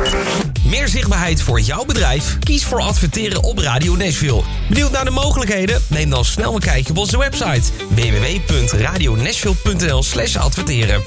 Meer zichtbaarheid voor jouw bedrijf? Kies voor adverteren op Radio Nashville. Benieuwd naar de mogelijkheden? Neem dan snel een kijkje op onze website www.radionashville.nl/adverteren.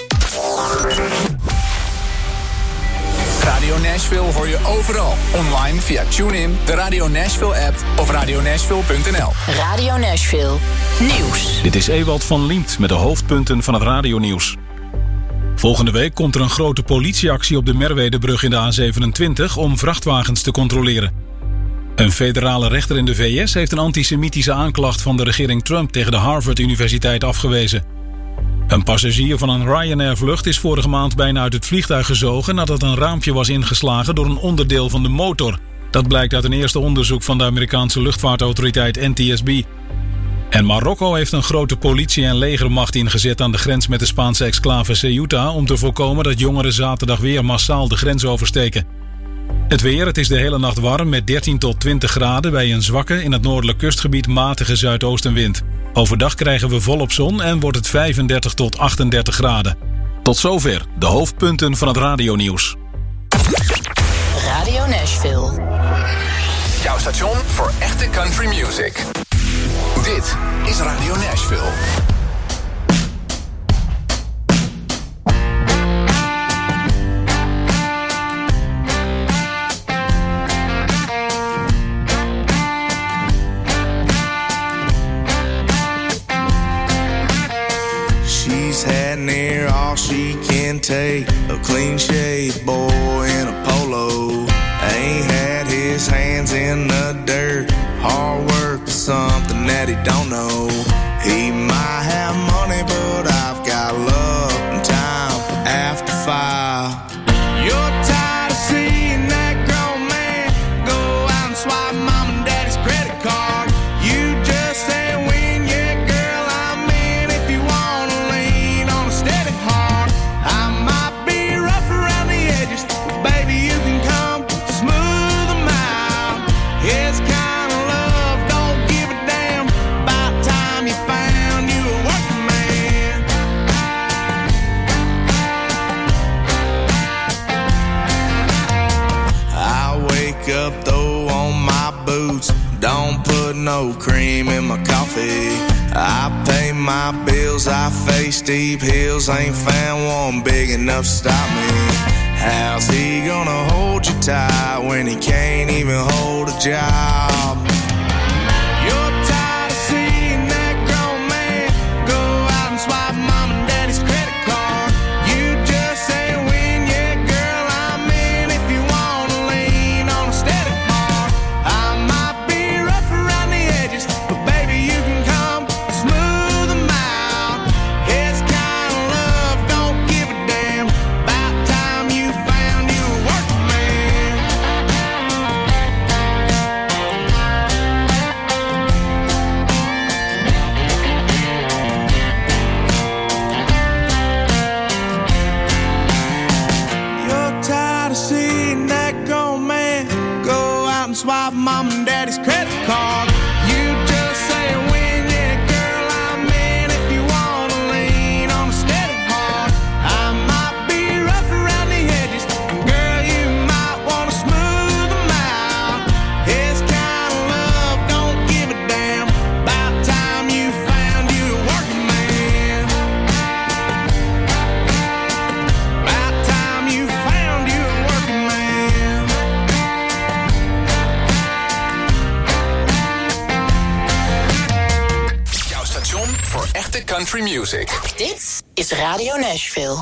Radio Nashville hoor je overal. Online via TuneIn, de Radio Nashville app of radionashville.nl. Radio Nashville Nieuws. Dit is Ewald van Liemt met de hoofdpunten van het radionieuws. Volgende week komt er een grote politieactie op de Merwedebrug in de A27 om vrachtwagens te controleren. Een federale rechter in de VS heeft een antisemitische aanklacht van de regering Trump tegen de Harvard-universiteit afgewezen. Een passagier van een Ryanair-vlucht is vorige maand bijna uit het vliegtuig gezogen nadat een raampje was ingeslagen door een onderdeel van de motor. Dat blijkt uit een eerste onderzoek van de Amerikaanse luchtvaartautoriteit NTSB. En Marokko heeft een grote politie- en legermacht ingezet aan de grens met de Spaanse exclave Ceuta om te voorkomen dat jongeren zaterdag weer massaal de grens oversteken. Het weer, het is de hele nacht warm met 13 tot 20 graden bij een zwakke, in het noordelijk kustgebied matige zuidoostenwind. Overdag krijgen we volop zon en wordt het 35 tot 38 graden. Tot zover de hoofdpunten van het radionieuws. Radio Nashville. Jouw station voor echte country music. Dit is Radio Nashville. She's had near all she can take. A clean shaved boy in a polo. Ain't had his hands in the dirt. Hard work is something that he don't know. He might have money, but I've got love and time after 5. You're tired of seeing that grown man go out and swipe mom and daddy's credit card. You just say when, yeah, girl, I'm in if you wanna lean on a steady heart. I might be rough around the edges, but baby, you can come smooth them out. It's kind of love, don't give a damn. About time you found you a working man. I wake up though on my boots. Don't put no cream in my coffee. I pay my bills, I face steep hills. Ain't found one big enough to stop me. How's he gonna hold you tight when he can't even hold a job? You're tired of seeing that grown man go out and swipe mom and daddy's credit card. You just say when, yeah, girl, I'm in if you wanna lean on a steady heart. I might be rough around the edges, but baby, you can come smooth them out. It's kind of love, don't give a damn. About time you found you a working man. You're tired of seeing that grown man go out and swipe mom and daddy's credit card. You just say when, yeah, girl, I'm in if you wanna lean on a steady heart. I might be rough around the edges, girl, you might wanna smooth them out. It's kind of love, don't give a damn. About time you found you a working man. About time you found you a working man. Jouw station voor echte country music. Dit is Radio Nashville.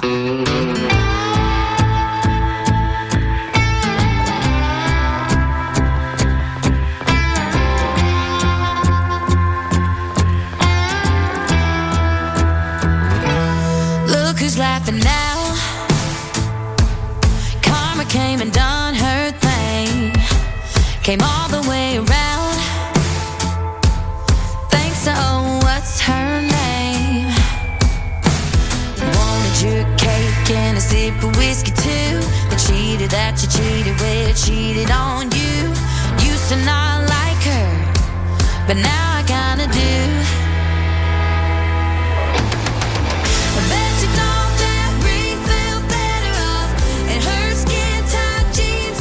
Look who's laughing now. Karma came and done her thing. Came all the way around. Thanks to, oh, what's her name? Wanted your cake and a sip of whiskey too. The cheater that you cheated with cheated on you. Used to not like her, but now I kinda do. I bet you thought that ring felt better off in her skin-tight jeans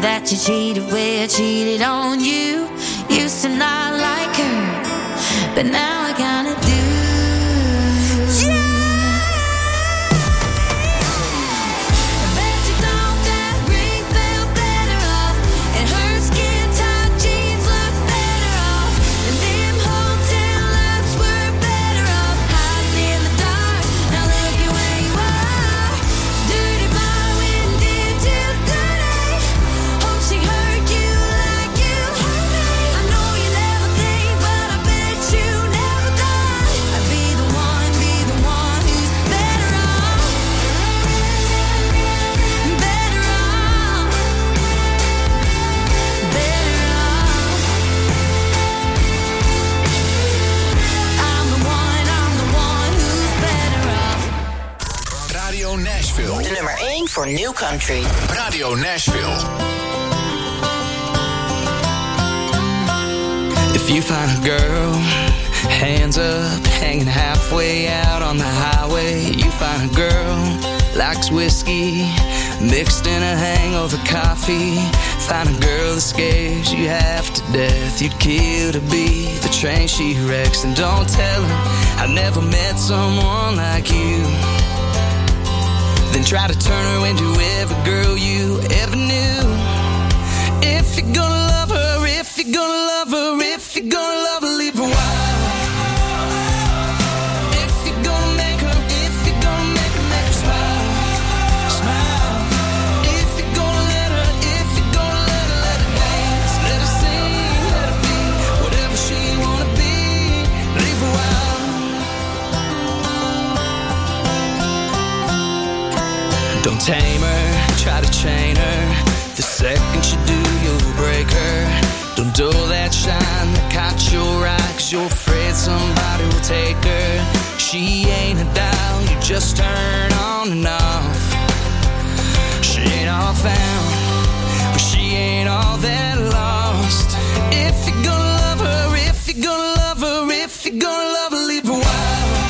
that you cheated with, cheated on you. Used to not like her, but now I kinda do. De nummer 1 voor New Country. Radio Nashville. If you find a girl, hands up, hanging halfway out on the highway. You find a girl, likes whiskey, mixed in a hangover coffee. Find a girl that scares you half to death. You'd kill to be the train she wrecks. And don't tell her I never met someone like you. Then try to turn her into every girl you ever knew. If you're gonna love her, if you're gonna love her, if you're gonna love her, leave her wild. If you're gonna make her, if you're gonna make her smile, smile. If you're gonna let her, if you're gonna let her dance, let her sing, let her be whatever she wanna be, leave her wild. Don't tame her, try to chain her. The second you do, you'll break her. Don't dull that shine that caught your eye, 'cause you're afraid somebody will take her. She ain't a dial, you just turn on and off. She ain't all found, but she ain't all that lost. If you're gonna love her, if you're gonna love her, if you're gonna love her, leave her wild.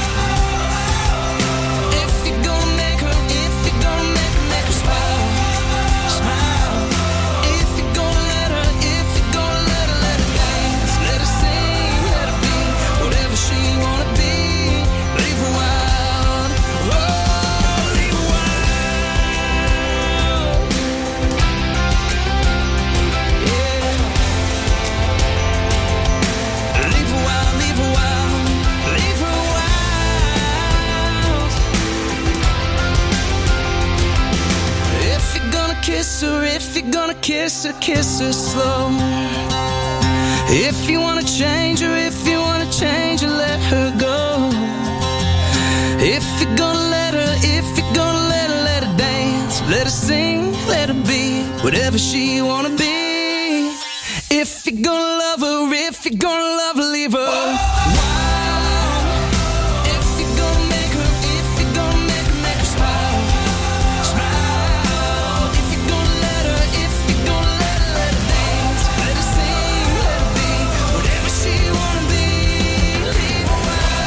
Kiss her, if you're gonna kiss her slow. If you wanna change her, if you wanna change her, let her go. If you're gonna let her, if you're gonna let her dance, let her sing, let her be whatever she wanna be. If you're gonna love her, if you're gonna love her, leave her wild. If you're gonna make her, if you're gonna make her smile, smile. If you're gonna let her, if you're gonna let her dance, let her sing, let her be whatever she wanna be. Leave her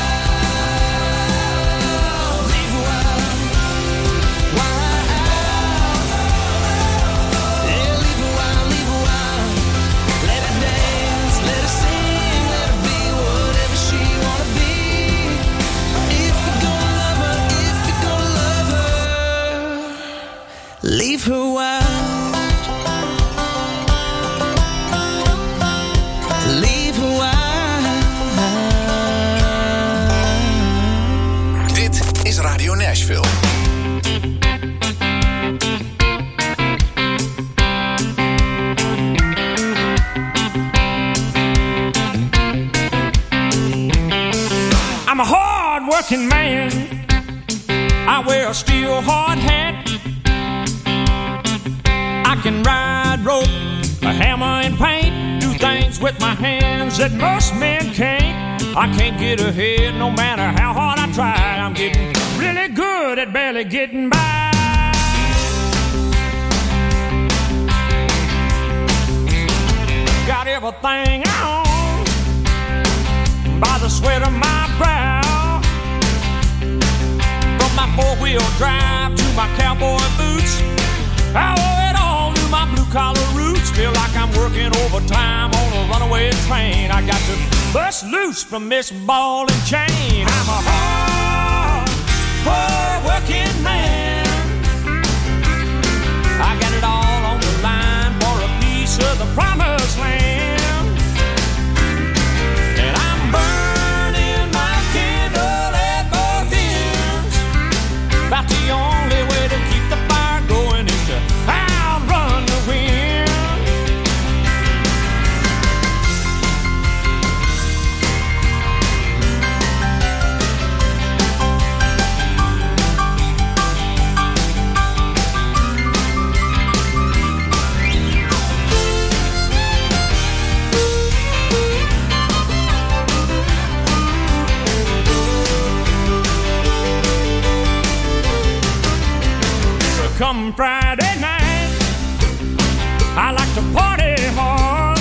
wild, leave her wild, wild. Yeah, leave her wild, leave her wild. Let her dance, let her sing, let her be whatever she wanna be. If you're gonna love her, if you're gonna love her, leave her wild. Leave her wild. Dit is Radio Nashville. I'm a hard-working man. I wear a steel hard hat. I can ride rope, a hammer and paint, do things with my hands that most men can't. I can't get ahead no matter how hard I try. I'm getting really good at barely getting by. Got everything I own by the sweat of my brow. From my four-wheel drive to my cowboy boots, I owe it all to my blue-collar roots. Feel like I'm working overtime on a runaway train. I got to bust loose from this ball and chain. I'm a hard working man. I got it all on the line for a piece of the promised land. And I'm burning my candle at both ends. About the only way to keep the fire going is to outrun the wind. Come Friday night, I like to party hard.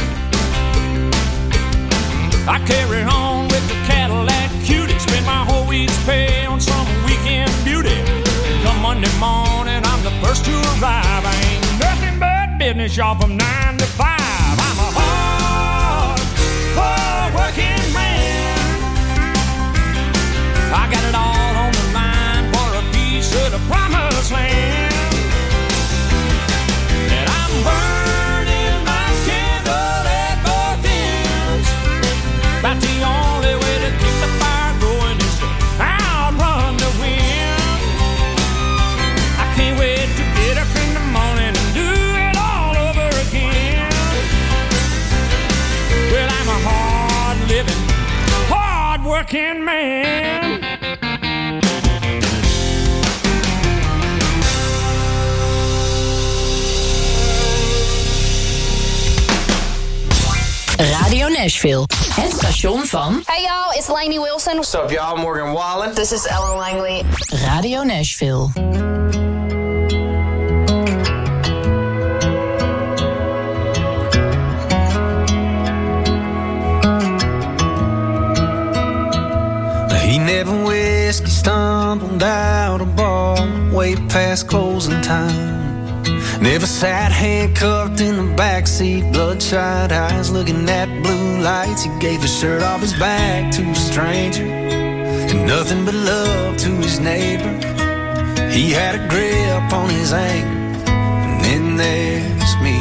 I carry on with the Cadillac cutie, spend my whole week's pay on some weekend beauty. Come Monday morning, I'm the first to arrive. I ain't nothing but business, y'all, from 9 to 5. I'm a hard working man. I got it all on the line for a piece of the promised land. And I'm burning my candle at both ends. About the only way to keep the fire going is to outrun the wind. I can't wait to get up in the morning and do it all over again. Well, I'm a hard-living, hard-working man. Radio Nashville, het station van... Hey y'all, it's Lainey Wilson. What's up y'all, Morgan Wallen. This is Ellen Langley. Radio Nashville. He never whiskey stumbled out a bar way past closing time. Never sat handcuffed in the backseat, bloodshot eyes looking at blue lights. He gave his shirt off his back to a stranger, and nothing but love to his neighbor. He had a grip on his anger, and then there's me.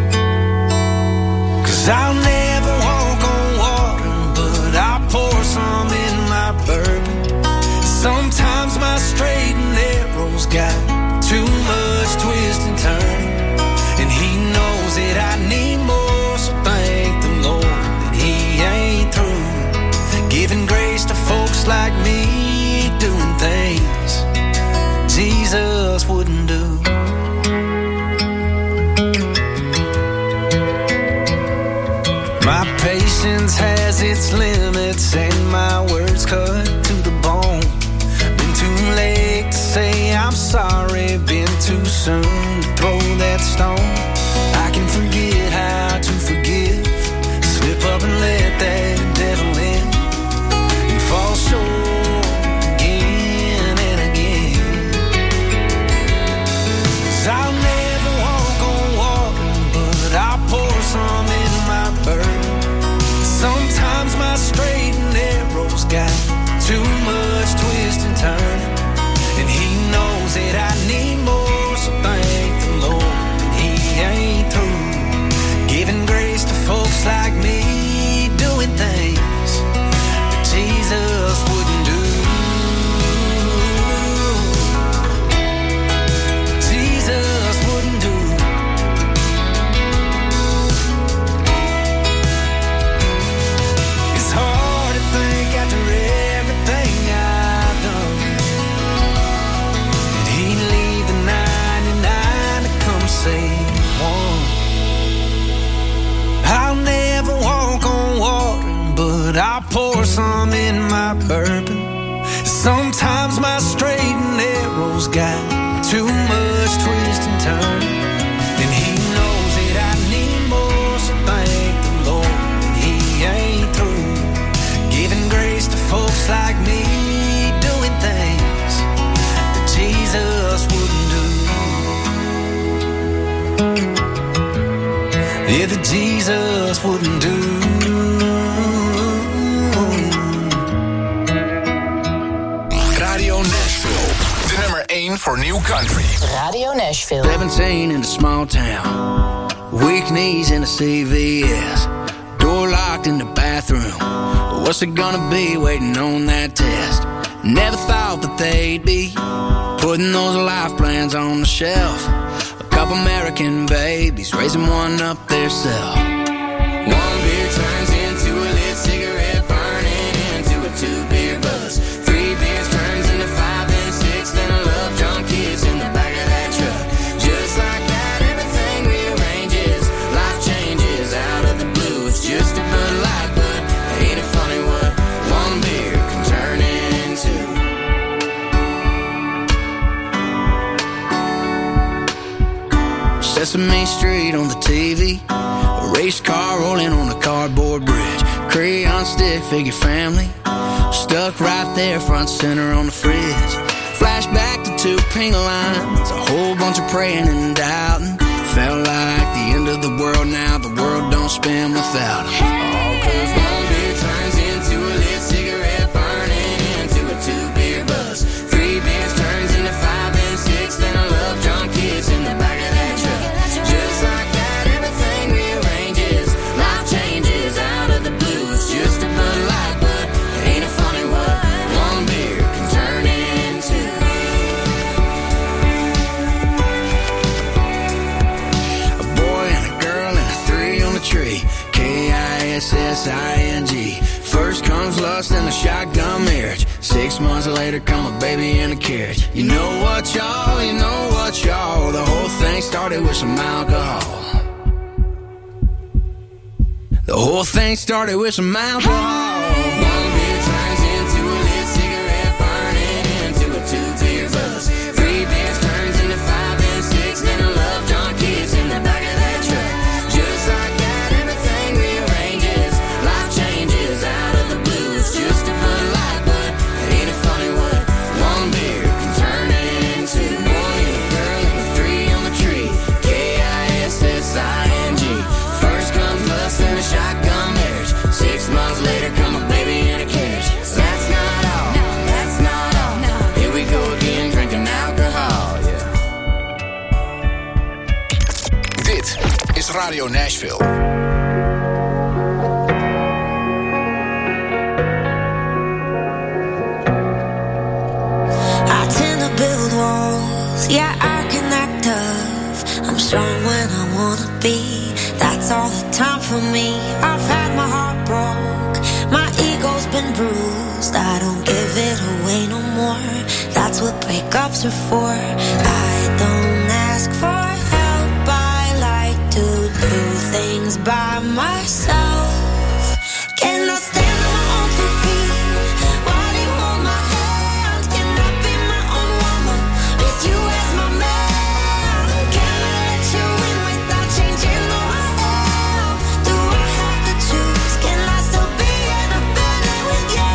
'Cause I'll never walk on water, but I'll pour some in my bourbon. Sometimes my straight and narrow's got too much twist and turn, and he knows that I need more, so thank the Lord that he ain't through giving grace to folks like me, doing things Jesus wouldn't do. My patience has its limits and my words cut to the bone. Been too late to say I'm sorry, been too soon to throw that stone. I can forget how to forgive, slip up and let that devil in, and fall short again and again. 'Cause I'll never walk on water, but I'll pour some in my bourbon. Sometimes my straight and narrow's got too much twist and turn, and he knows that I need more, so thank the Lord he ain't through giving grace to folks like me, doing things that Jesus wouldn't do. Jesus wouldn't do. It's hard to think after everything I've done else wouldn't do. Radio Nashville, de nummer 1 voor New Country. Radio Nashville. 17 in a small town, weak knees in a CVS, door locked in the bathroom. What's it gonna be waiting on that test? Never thought that they'd be putting those life plans on the shelf. A couple American babies raising one up theirself. One beer turns into a lit cigarette, burning into a 2-beer buzz. 3 beers turns into 5 and 6, then a love drunk kids in the back of that truck. Just like that, everything rearranges. Life changes out of the blue. It's just a Bud Light, but ain't it funny what one beer can turn into? Sesame Street on the TV, a race car rolling on a cardboard bridge, crayon stick figure family stuck right there front center on the fridge. Flashback to 2 pink lines, a whole bunch of praying and doubting. Felt like the end of the world now, the world don't spin without him. All 'cause one beer turns into a lit cigarette, burning into a 2-beer buzz. 3 beers turns into 5 and 6, then a love drunk kids in the back of that truck. Just like that, everything rearranges. Life changes out of the blue. It's just a Bud Light, but ain't it funny what one beer can turn into? A boy and a girl and a 3 on the tree. Kissing. First comes lust and a shotgun marriage. 6 months later come a baby in a carriage. You know what, y'all, you know what, y'all. The whole thing started with some alcohol. The whole thing started with some alcohol. One beer turns into a lit cigarette, burning into a 2-beer buzz. 3 beers turns into 5 and 6, then a love drunk kids in the back of that truck. Just like that, everything rearranges. Life changes out of the blue. It's just a Bud Light, but ain't it funny what one beer can turn into? Boy and a girl and a 3 on the tree. Kissing. First comes lust and a shotgun marriage. 6 months later come a baby in a carriage. That's not all, that's not all. Here we go again, drinking alcohol, yeah. Dit is Radio Nashville. I tend to build walls, yeah, I can act tough. I'm strong when I wanna be, that's all the time for me. I've had my heart broke, my ego's been bruised. I don't give it away no more, that's what breakups are for. I don't ask for help, I like to do things by myself. Can I stand on my own 2 feet? Why do you hold my hand? Can I be my own woman with you as my man? Can I let you in without changing who I am? Do I have to choose? Can I still be independent with you?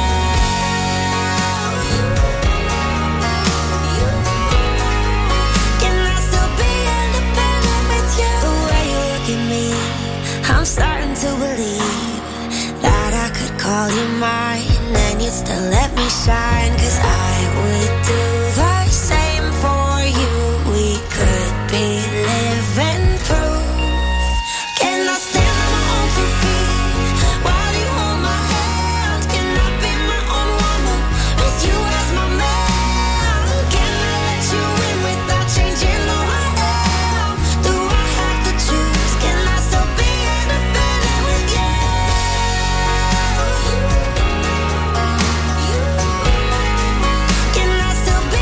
Can I still be independent with you? The way you look at me, I'm starting to believe that I could call you mine and you'd still let me shine. 'Cause I would do the same for you. We could be living proof. Can I stand on my own 2 feet? Why do you hold my hand? Can I be my own woman with you as my man? Can I let you in without changing who I am? Do I have to choose? Can I still be independent with you? Can I still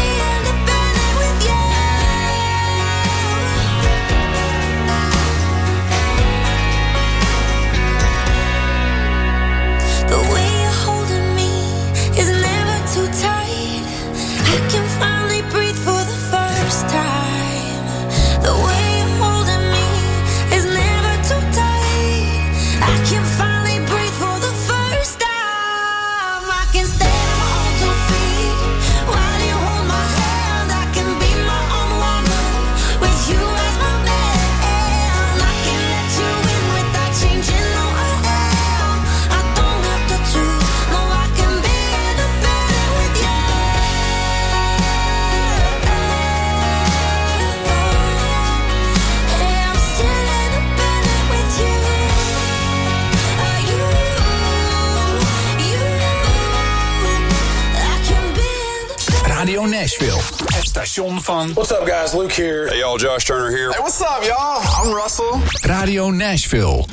Radio Nashville. Het station van... What's up guys, Luke here. Hey y'all, Josh Turner here. Hey, what's up y'all? I'm Russell. Radio Nashville.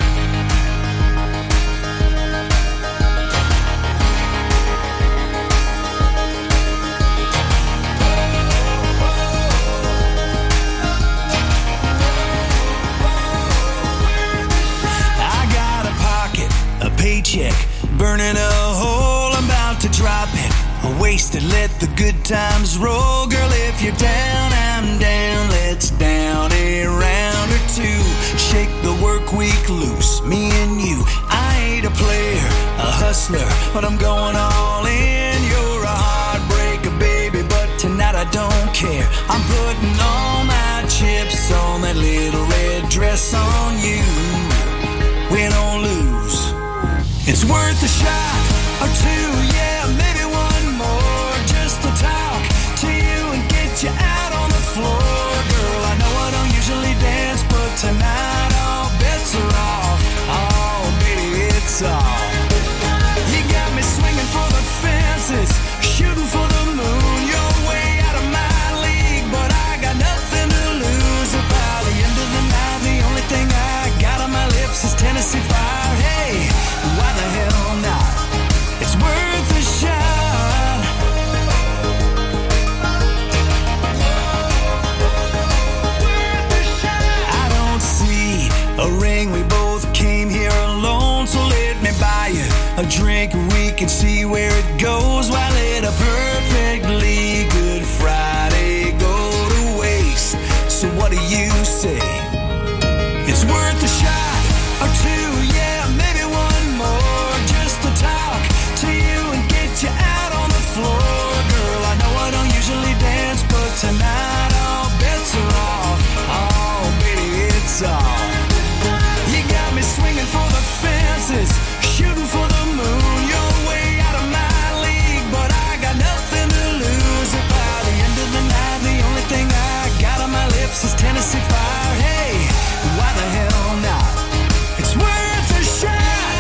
Paycheck, burning a hole, I'm about to drop it. Wasted, let the good times roll. Girl, if you're down, I'm down. Let's down a round or two. Shake the work week loose, me and you. I ain't a player, a hustler, but I'm going all in. You're a heartbreaker, baby, but tonight I don't care. I'm putting all my chips on that little red dress on you. Win or lose, it's worth a shot or two, yeah, maybe one more. Just to talk to you and get you out on the floor. Girl, I know I don't usually dance, but tonight all bets are off. Oh, baby, it's off. You got me swinging for the fences, shooting for the moon. You're way out of my league, but I got nothing to lose. By the end of the night, the only thing I got on my lips is Tennessee Fire. Hey, why the hell not? It's worth a shot. I don't see a ring, we both came here alone. So let me buy you a drink, we can see where it goes. Why let a perfectly good Friday go to waste? So what do you say? It's worth a shot or two, yeah, maybe one more. Just to talk to you and get you out on the floor. Girl, I know I don't usually dance, but tonight all bets are off. Oh, baby, it's off. You got me swinging for the fences, shooting for the moon. You're way out of my league, but I got nothing to lose. By the end of the night, the only thing I got on my lips is Tennessee Fire. Hey, why the hell not? It's worth a shot.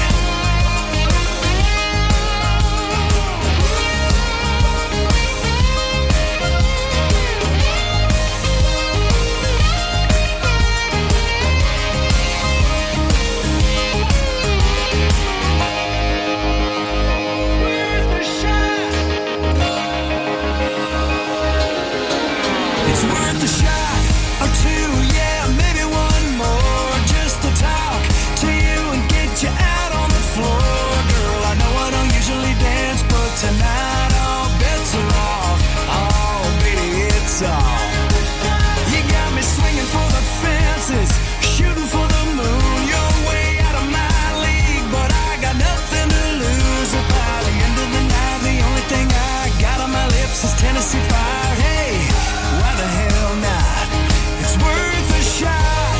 It's worth a shot or two, yeah, maybe one more. Just to talk to you and get you out on the floor. Girl, I know I don't usually dance, but tonight all bets are off. Oh, baby, it's off. You got me swinging for the fences, shooting for the moon. You're way out of my league, but I got nothing to lose. By the end of the night, the only thing I got on my lips is Tennessee Fire. Hey, why the hell not? It's worth a shot.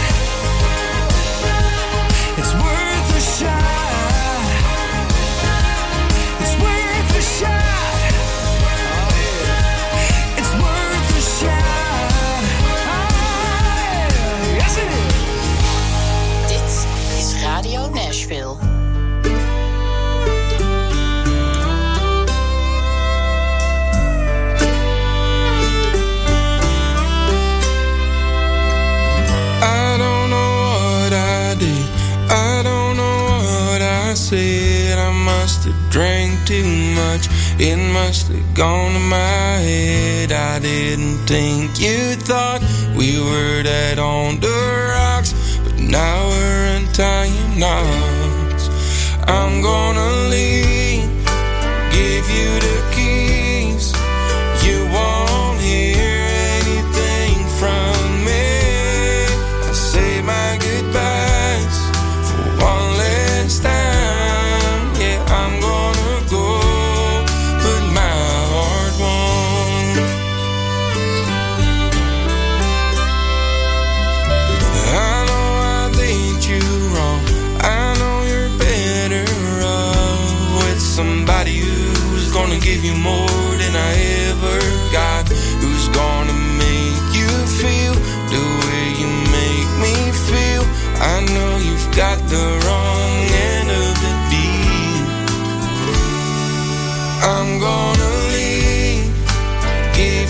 It's worth a shot. It's worth a shot. It's worth a shot. Oh, yes it is. Dit is Radio Nashville. I don't know what I did. I don't know what I said. I must have drank too much. It must have gone to my head. I didn't think you thought we were dead on the rocks, but now we're untying knots. I'm gonna leave, give you the keys. You won't hear anything from me. I'll say my goodbyes for one last time. Yeah, I'm gonna go, but my heart won't. I know I did you wrong. I know you're better off with somebody who's gonna give you more than I ever got. Who's gonna make you feel the way you make me feel. I know you've got the wrong end of the deal. I'm gonna leave, give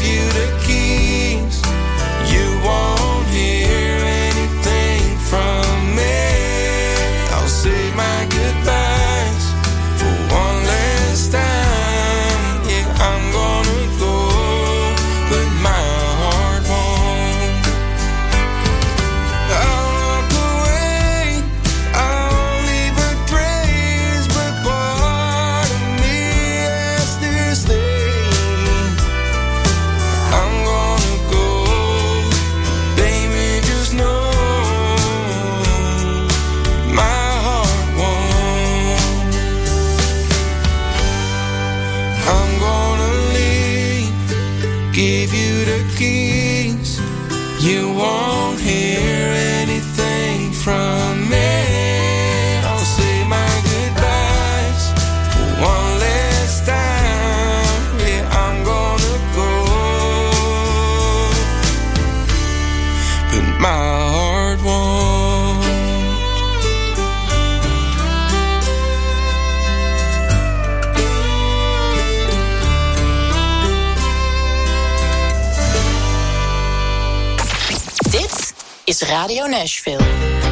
You won't hear anything from me. I'll say my goodbyes one last time. Yeah, I'm gonna go, but my heart won't. Dit is Radio Nashville.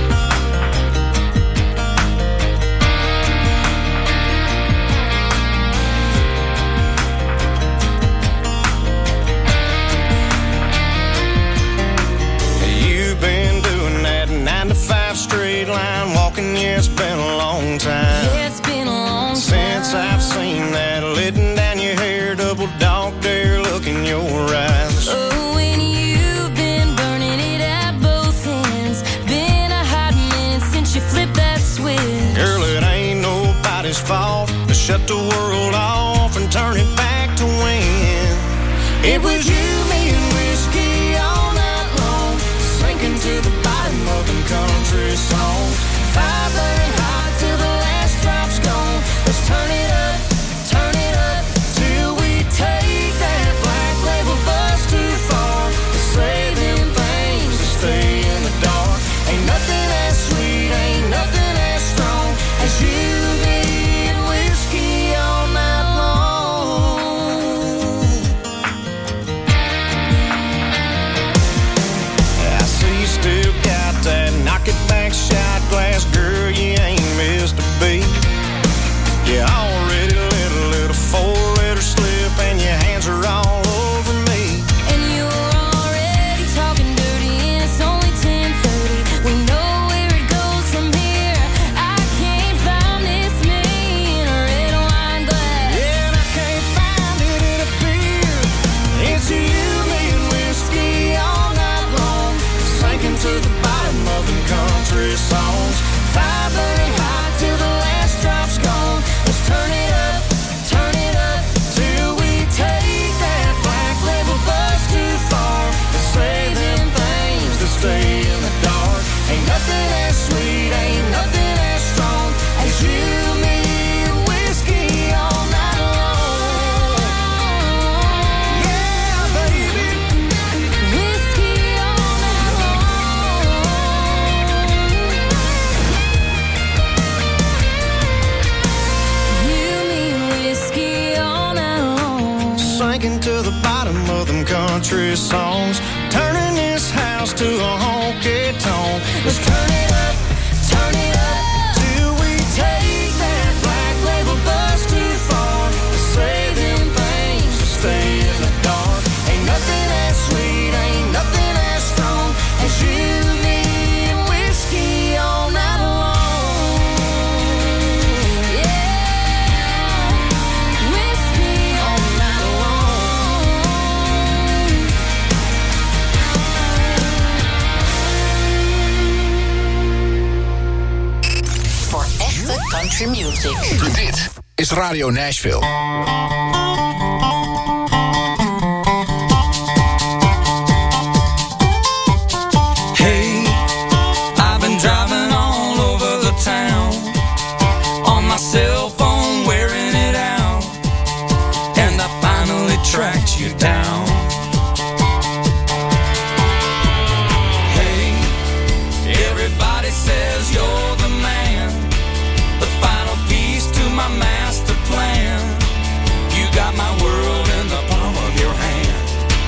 You've been doing that 9 to 5 straight line walking, yeah, it's been a long time. Yeah, it's been a long time since I've seen that letting down your hair, double dog dare look in your eyes. Oh, and you've been burning it at both ends. Been a hot minute since you flipped that switch. Girl, it ain't nobody's fault to shut the world off and turn it back to when it was you, me, and whiskey all night long, sinking to the bottom of them country songs. Fire burning hot till the last drop's gone. Let's turn it up till we take that black label bus too far. Saving things to stay in the dark. Ain't nothing as sweet, ain't nothing as strong as you, me, and whiskey all night long. I see you still got that knock it back shot glass, girl, you ain't missed a beat. You already let a little 4-letter slip and your hands are all over me. And you're already talking dirty and it's only 10:30. We know where it goes from here. I can't find this me in a red wine glass. Yeah, and I can't find it in a beer. It's you, me, and whiskey all night long, sinking to the bottom of them country songs. Fire burning hot till the last drop's gone. Let's turn it up till we take that black label bus too far. Saving things to stay in the dark. Ain't nothing as sweet, ain't nothing as strong as you, me, and whiskey all night long. Yeah, baby. Whiskey all night long. You, me, and whiskey all night long. Sinking to the bottom of them country songs, turning this house to a honky-tonk. Let's turn it up till we take that black label bus too far. Saving things to stay in the dark. Ain't nothing as sweet, ain't nothing as strong as you, me, and whiskey all night long. Yeah, whiskey all night long. Voor echte country music. Dit is Radio Nashville. Hey, I've been driving all over the town on my cell phone, wearing it out, and I finally tracked you down. Hey, everybody says you're the man, the final piece to my master plan. You got my world in the palm of your hand.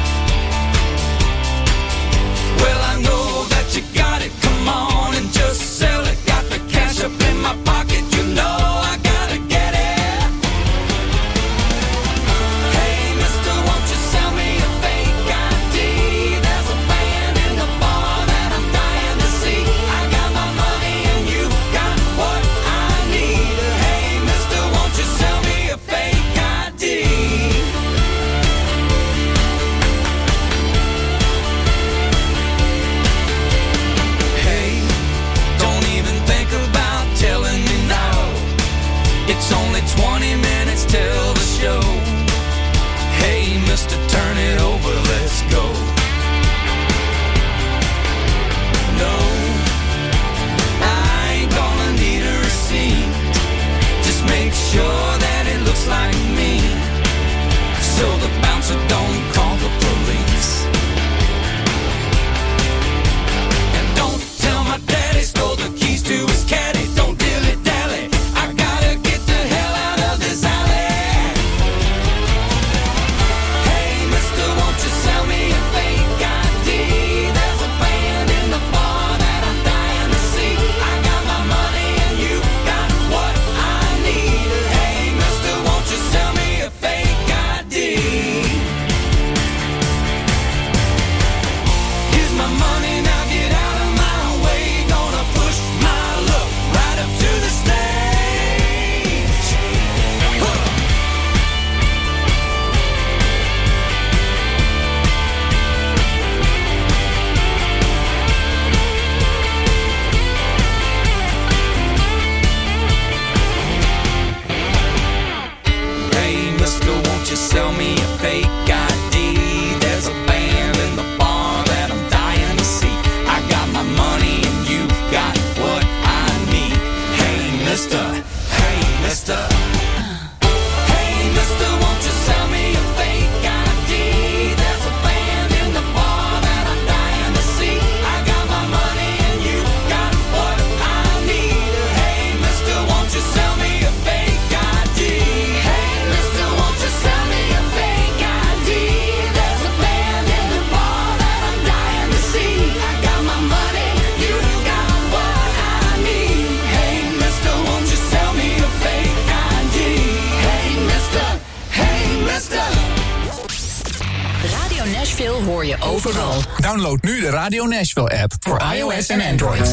Well, I know that you got it, come on and just sell it. Got the cash up in my pocket, you know I gotta get it. Hey, mister, won't you sell me a fake ID? There's a band in the bar that I'm dying to see. I got my money and you got what I need. Hey, mister, won't you sell me a fake ID? Hey, don't even think about telling me now. It's only 20 minutes till the show. Hey, mister, turn it over, let's go. hoor je overal. Download nu de Radio Nashville app voor iOS en Android.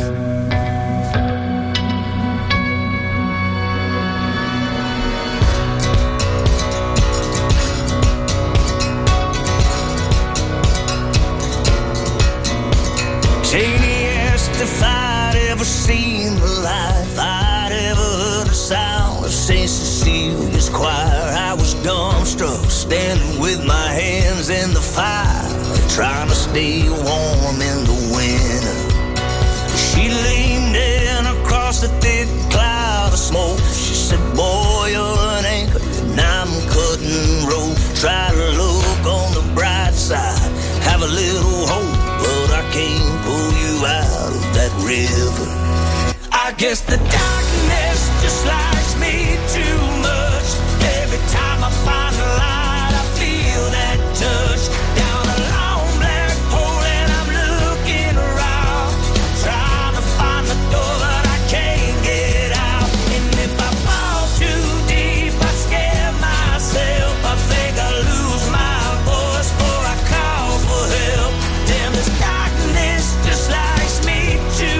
Shadiest if I'd ever seen the life, I'd ever heard the sound of St. Cecilia's choir. I was dumbstruck, standing with my hands in the fire, trying to stay warm in the winter. She leaned in across the thick cloud of smoke. She said, boy, you're an anchor, and I'm cutting rope. Try to look on the bright side, have a little hope, but I can't pull you out of that river. I guess the darkness just likes me too much. Every time I find the light, I feel that touch. Down a long black hole and I'm looking around, trying to find the door but I can't get out. And if I fall too deep, I scare myself. I think I lose my voice before I call for help. Damn, this darkness just likes me too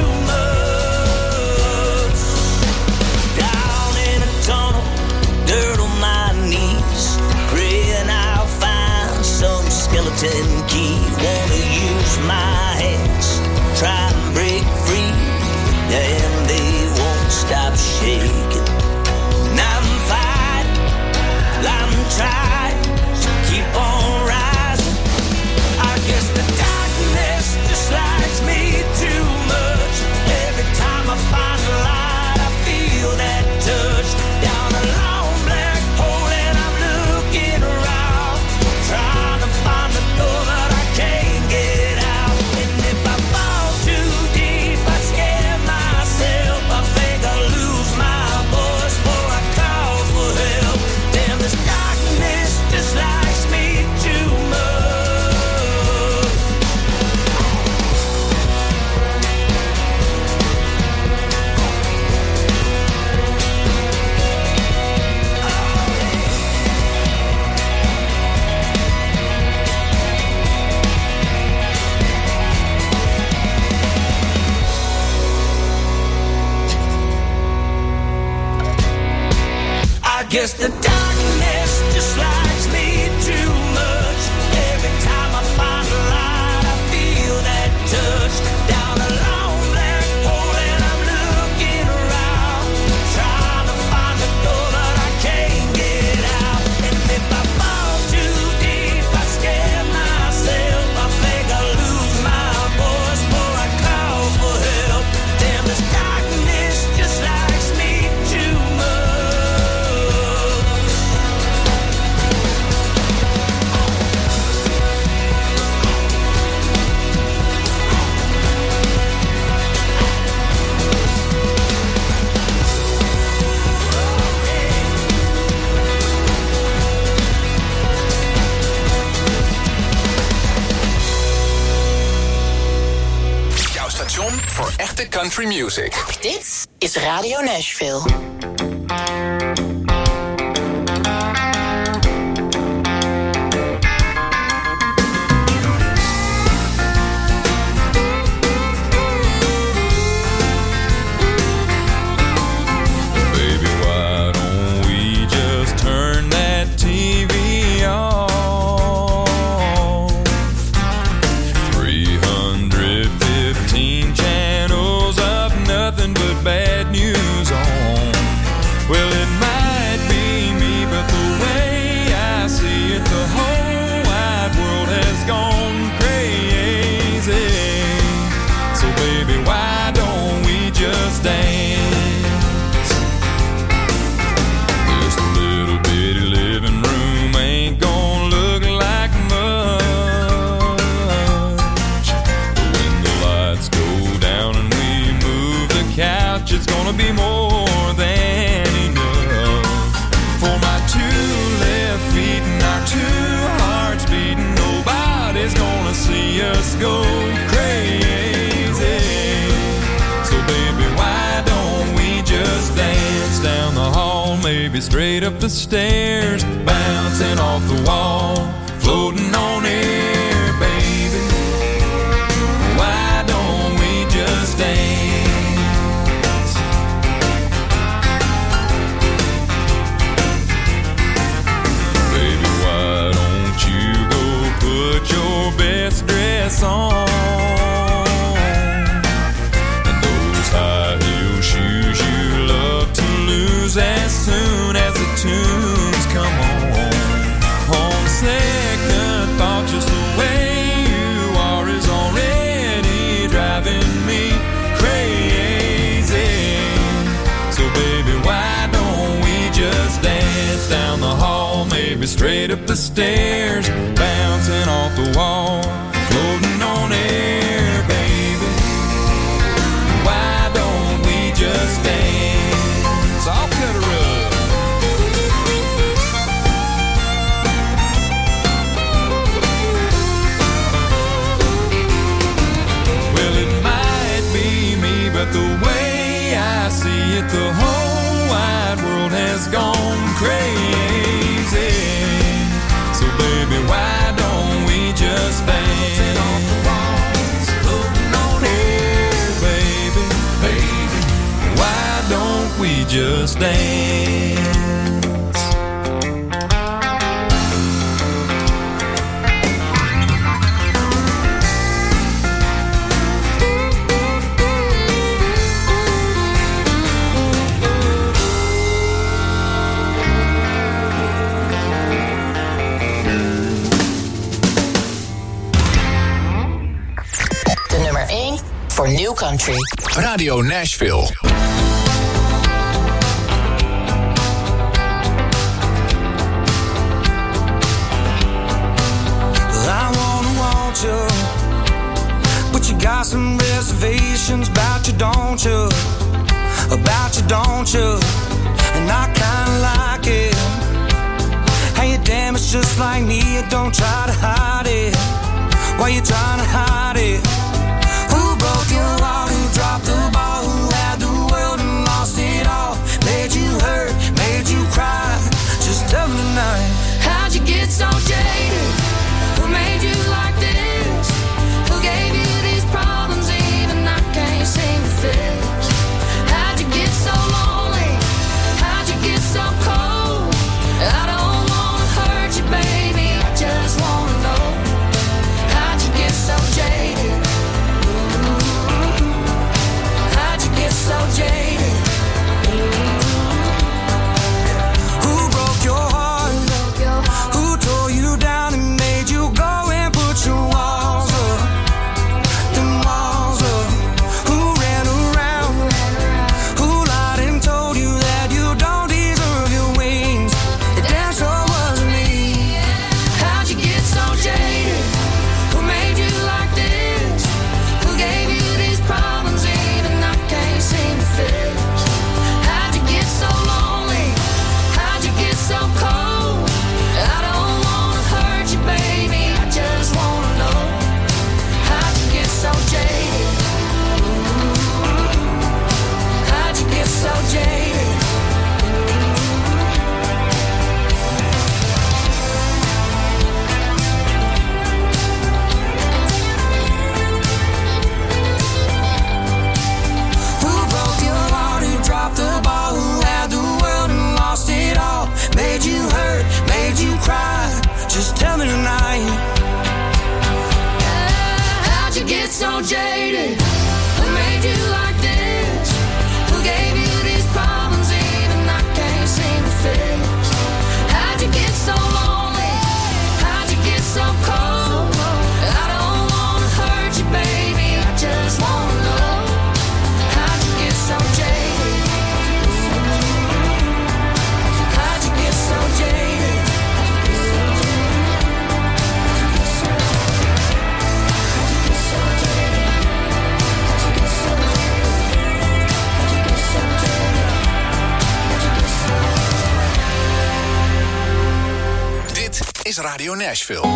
much. Down in a tunnel, dirt on my knees, praying I'll find some skeleton key. Wanna use my hands, try and break free, and they won't stop shaking. And I'm fighting, I'm trying to keep on rising. I guess the darkness just likes me too much. Every time I find the light, I feel that touch. Down a long black hole and I'm looking around, trying to find the door but I can't get out. And if I fall too deep, I scare myself. I think I'll lose my voice before I call for help. Damn, this darkness just likes me too much. I guess the darkness just likes me too much. Every time I find the light, I feel that touch. Down a long black hole and I'm looking around, trying to find the door but I can't get out. And if I fall too deep, I scare myself. I think I'll lose my voice before I call for help. Damn, this darkness just likes me too much. Jouw station voor echte country music. Dit is Radio Nashville. Baby, why don't we just turn that TV off? 315 channels of nothing but bad news on. Well, it might be me, but the way I see it, the whole wide world has gone crazy. So baby, why don't we just dance? This little bitty living room ain't gonna look like much, but when the lights go down and we move the couch, it's gonna be more than enough. For my two left feet and our two hearts beating, nobody's gonna see us go crazy. So baby, why don't we just dance down the hall, maybe straight up the stairs, bouncing off the wall, floating on air, baby. soon as the tunes come on. On second thought, just the way you are is already driving me crazy. So baby, why don't we just dance down the hall, maybe straight up the stairs, bouncing off the wall, floating on air, baby. Why don't we just dance? I'll cut a rug. Well, it might be me, but the way I see it, the whole wide world has gone crazy. So baby, why don't we just dance off the walls, floating on air, baby, baby. Why don't we just dance? For New Country. Radio Nashville. I wanna want you, but you got some reservations about you, don't you? About you, don't you? And I kinda like it. Hey, you damn, it's just like me. Don't try to hide it. Why you trying to hide it? Who broke your heart? Who dropped the ball? Who had the world and lost it all? Made you hurt, made you cry. Just tell me tonight. How'd you get so jaded? Who made you like this? Who gave you these problems even I can't seem to fix? How'd you get so lonely? How'd you get so cold? I don't wanna hurt you, baby, I just wanna know. How'd you get so jaded? How'd you get so jaded? Who broke your heart? Who tore you down and made you go and put your walls up? Them walls up. Who ran around? Who lied and told you that you don't deserve your wings? It damn sure wasn't me. How'd you get so jaded? Who made you like this? Who gave you these problems even I can't seem to fix? How'd you get so lonely? How'd you get so cold? I don't wanna hurt you, baby, I just wanna know. How'd you get so jaded? How'd you get so jaded? Who broke your heart? Who dropped the ball? Who had the world and lost it all? Made you hurt, made you cry. Just tell me tonight. How'd you get so jaded? Who made you like this? Who gave you these problems even I can't seem to fix? How'd you get so lonely? How'd you get so cold? I don't wanna hurt you, baby, I just wanna know. How'd you get so jaded? How'd you get so jaded? Dit is Radio Nashville.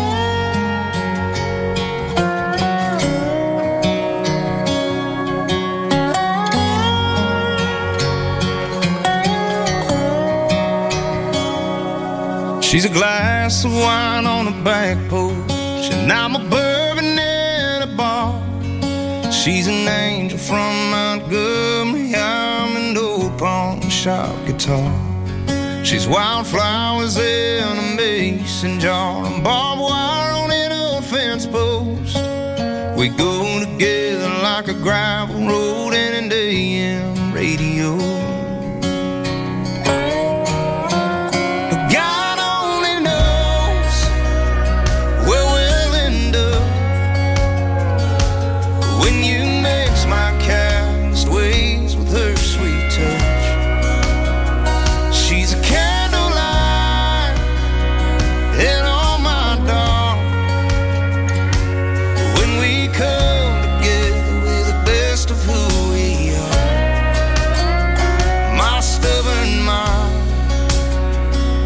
She's a glass of wine on a back porch, and I'm a bourbon in a bar. She's an angel from Montgomery, I'm an old pawn shop guitar. She's wildflowers in a mason jar and barbed wire on an old fence post. We go together like a gravel road and an AM radio.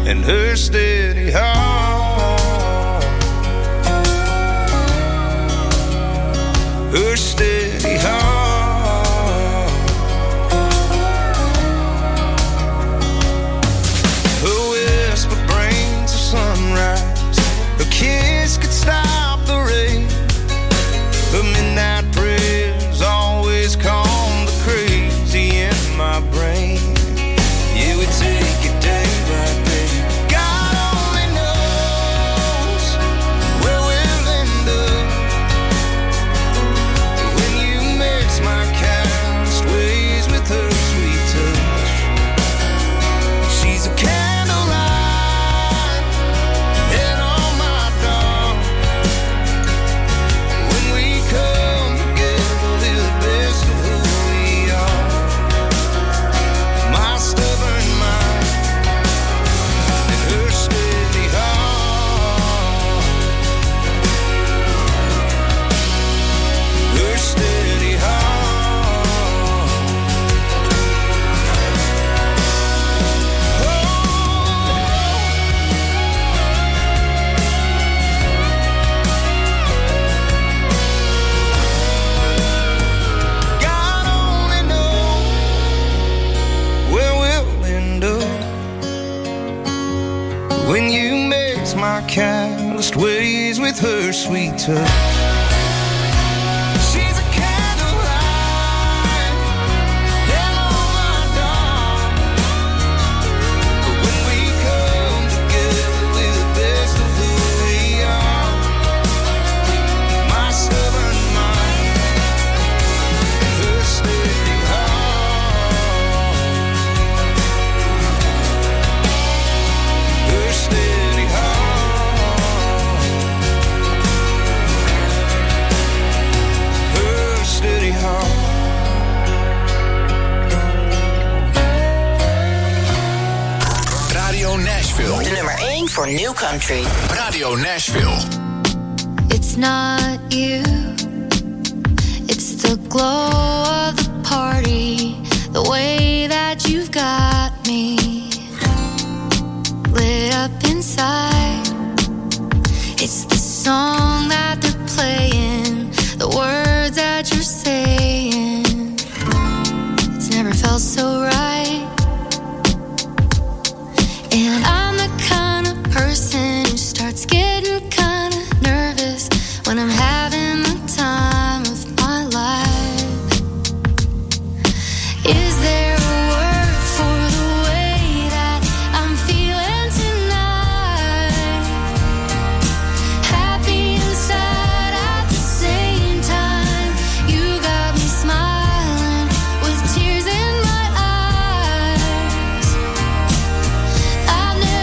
and her steady heart. Her steady heart. Her whisper brings the sunrise. Her kiss could stop the rain. Her midnight prayers always calm the crazy in my brain. Yeah, we take it day by day. God only knows where we'll end up when you mix my cast ways with her sweet touch. She's a candlelight and all my dark. When we come together, we're the best of who we are. My stubborn mind and her steady heart. Her steady heart. God only knows where we'll end up when you mix my calloused ways with her sweet touch. She's a candlelight and all my dark. But when we come together, we're the best of who we are. My stubborn mind, her steady heart. Her steady heart. Her steady heart. Radio Nashville. De nummer 1 voor New Country. Radio Nashville. It's not you, it's the glow of the party, the way that you've got me lit up inside. It's the song that they're playing, the words that you're saying. It's never felt so right. And I'm the kind of person who starts getting kind of nervous when I'm having the time of my life. Is there a word for the way that I'm feeling tonight? Happy and sad at the same time. You got me smiling with tears in my eyes. I've never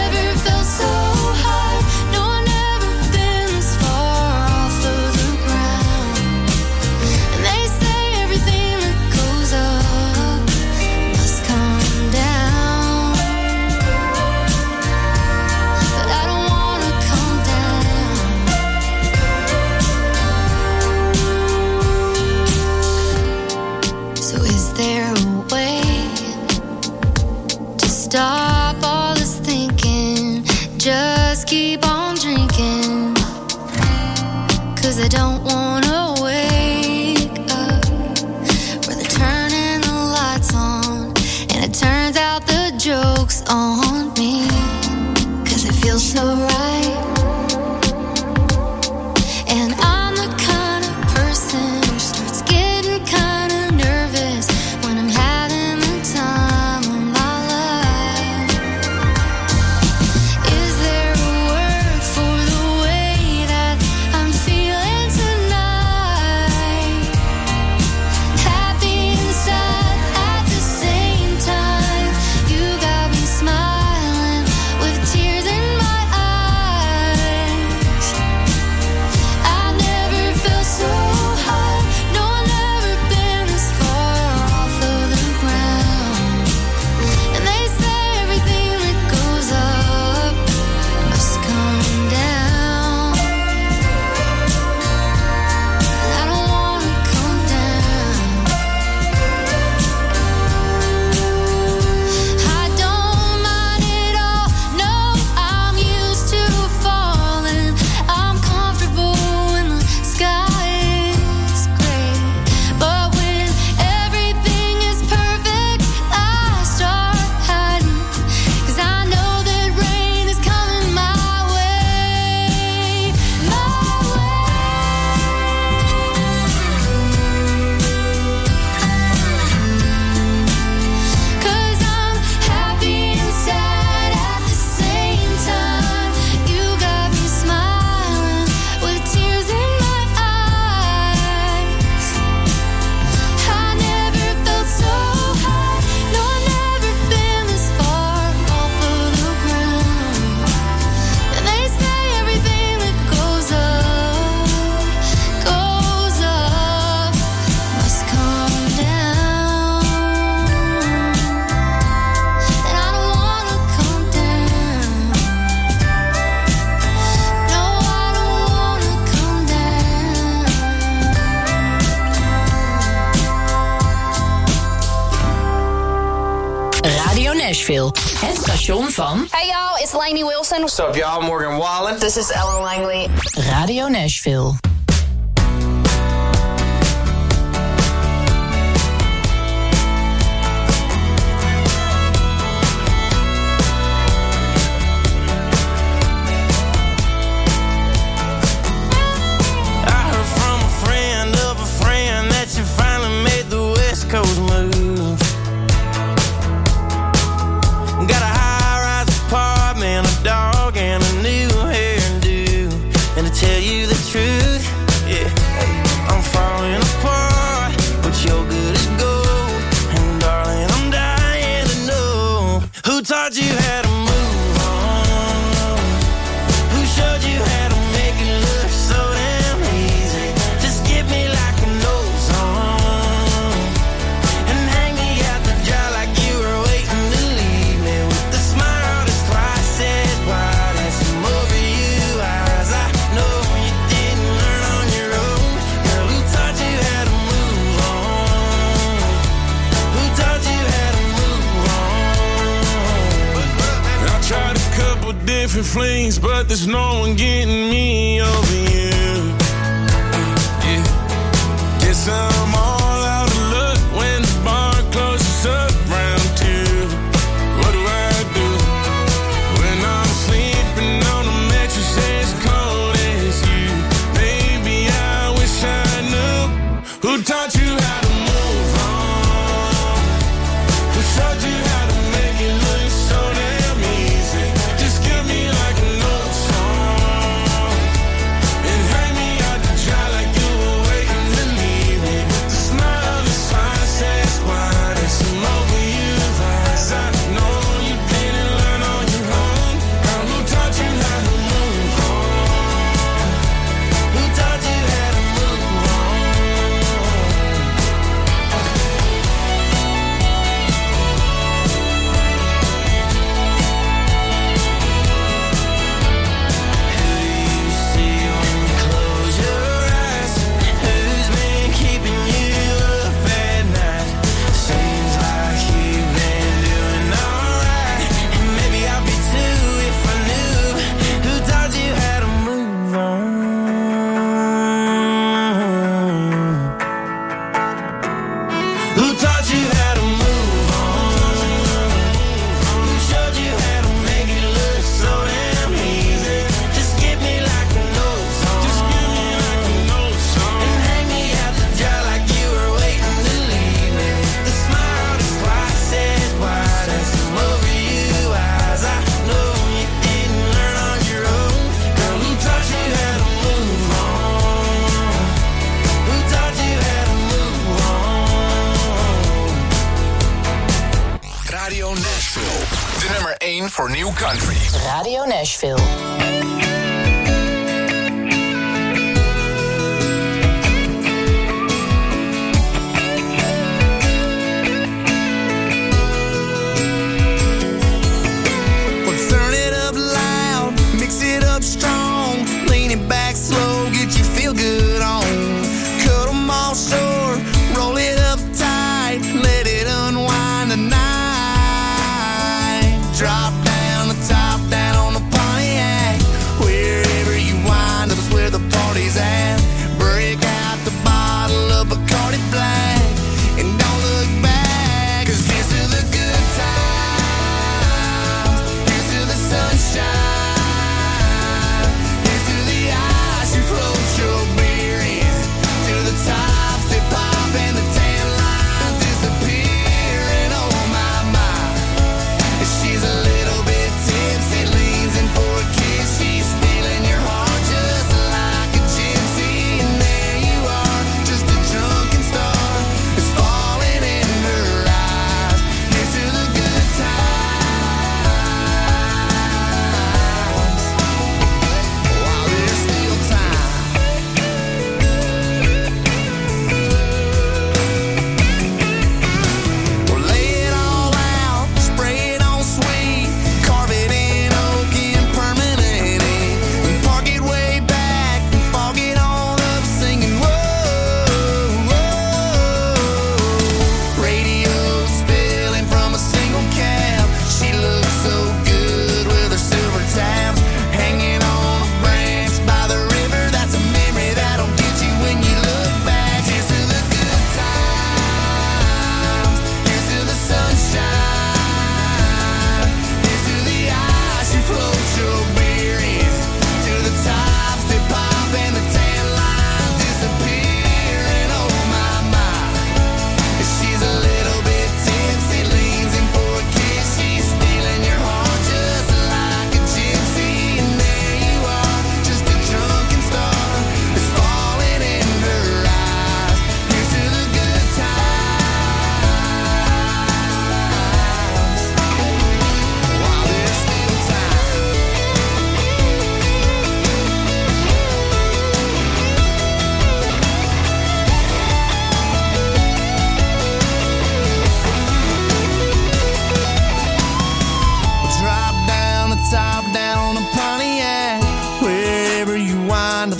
Nashville. Het station van... Hey y'all, it's Lainey Wilson. What's up y'all, Morgan Wallen. This is Ellen Langley. Radio Nashville. Coast move. Got a high-rise apartment, a dog, and a new hairdo. And to tell you the truth, yeah, I'm falling apart, but you're good as gold. And darling, I'm dying to know who taught you how to move on. Who showed you how to make it look so damn easy? Just give me like an old song. Different flings, but there's no one getting me over you. Yeah, guess I'm all out of luck when the bar closes up round 2. What do I do when I'm sleeping on a mattress as cold as you? Baby, I wish I knew who taught you how to move on. Who showed you how to make it look so damn easy? Just give me like an old song and hang me out to dry like you were waiting to leave me. The smile is fine, says why there's some over you vibes. I know you didn't learn on your own. Girl, who taught you how to move on? Who taught you how to move on? For New Country. Radio Nashville. Turn it up loud, mix it up strong, lean it back slow, get your feel good on. Cut them all short, roll it up tight, let it unwind tonight. Drop down the top, down on the Pontiac. We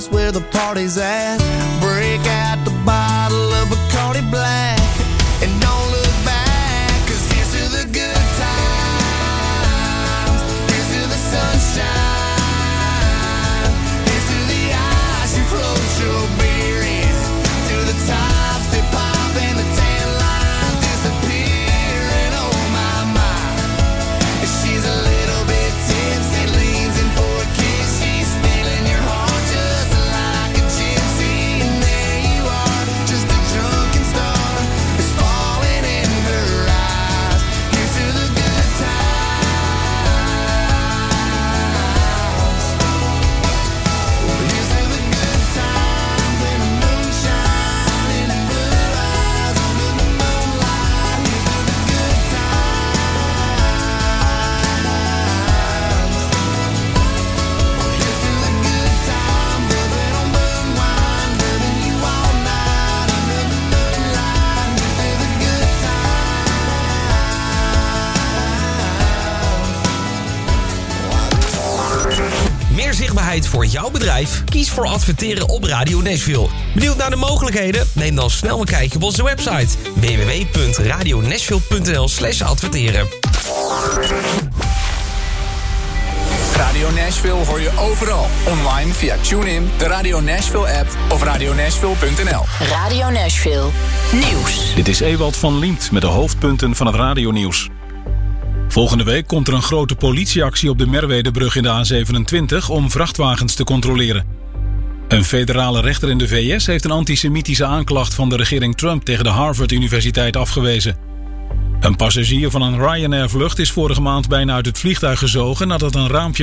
house where the party's at. Break out the bottle of Bacardi Black and don't look back, 'cause here's to the good times, here's to the sunshine, here's to the ice you float your beer in, to the tops that pop and the tan lines disappear. And oh my, she's a little bit tipsy, leans in for a kiss, she's stealing your heart just like a gypsy. And there you are, just a drunken star, it's falling in her eyes. Here's to the good times, here's to the good times, and the moonshine and the blue eyes under the moonlight. Here's to the good times, here's to the good times, rubbing on moon wine, rubbing you all night under the moonlight. Here's to the good times. Meer zichtbaarheid voor jouw bedrijf? Kies voor adverteren op Radio Nashville. Benieuwd naar de mogelijkheden? Neem dan snel een kijkje op onze website www.radionashville.nl/adverteren. Radio Nashville hoor je overal. Online via TuneIn, de Radio Nashville app of radionashville.nl. Radio Nashville Nieuws. Dit is Ewald van Liemt met de hoofdpunten van het radionieuws. Volgende week komt er een grote politieactie op de Merwedebrug in de A27 om vrachtwagens te controleren. Een federale rechter in de VS heeft een antisemitische aanklacht van de regering Trump tegen de Harvard-universiteit afgewezen. Een passagier van een Ryanair-vlucht is vorige maand bijna uit het vliegtuig gezogen nadat een raampje